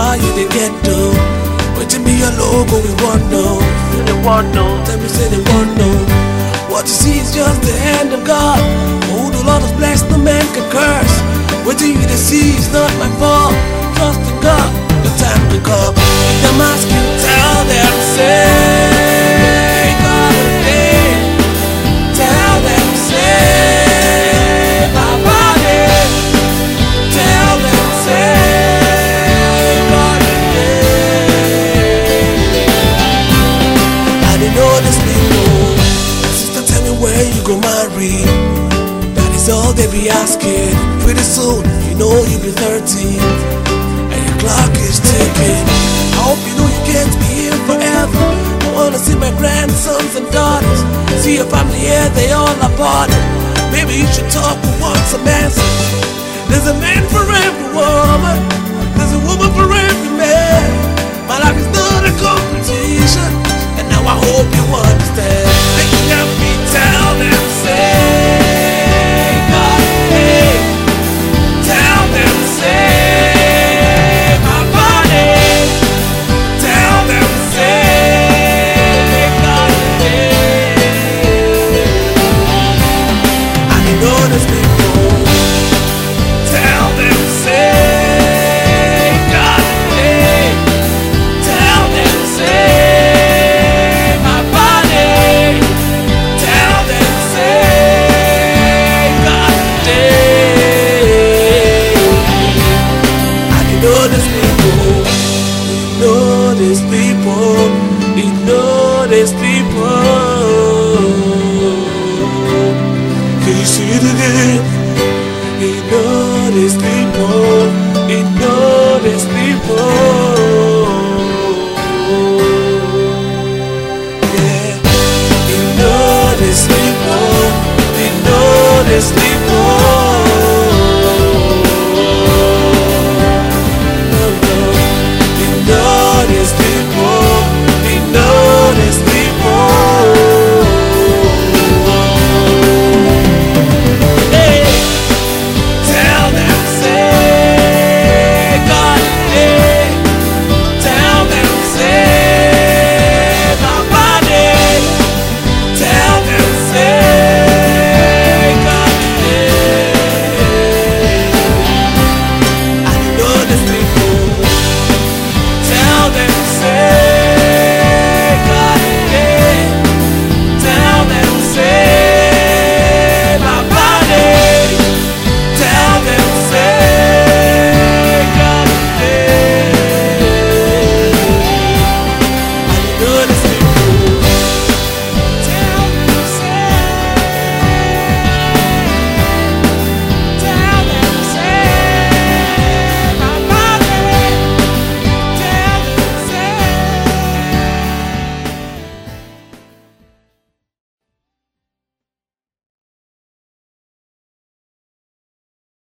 how you they get to. Waiting be your logo, we want no. They want no. Tell me say they want no. What you see is just the hand of God. Who the Lord has blessed, no man can curse. What you they see is not my fault. Trust in God, the time will come. If them ask you, tell them, say, God is dead. Tell them, say, Papa dead. Tell them, say, God is dead. I didn't know this people. Sister, tell me where you go marry. That is all they be asking. Pretty soon, you know you'll be 13. And your clock is ticking. I hope you know you can't be here forever. I wanna see my grandsons and daughters. See your family here, they all are parted. Maybe you should talk with want some answers. There's a man for every woman. There's a woman for every man. My life is not a competition. And now I hope you understand. They can help me tell them, say, God, hey. Tell them, say, my body. Tell them, say, God, hey. I didn't know this people. Tell them, say, God, hey. Tell them, say, my body. Tell them, say, God, hey. I didn't know these people. We know these people. We know these people. Can you see it again? We know these people. We know these people.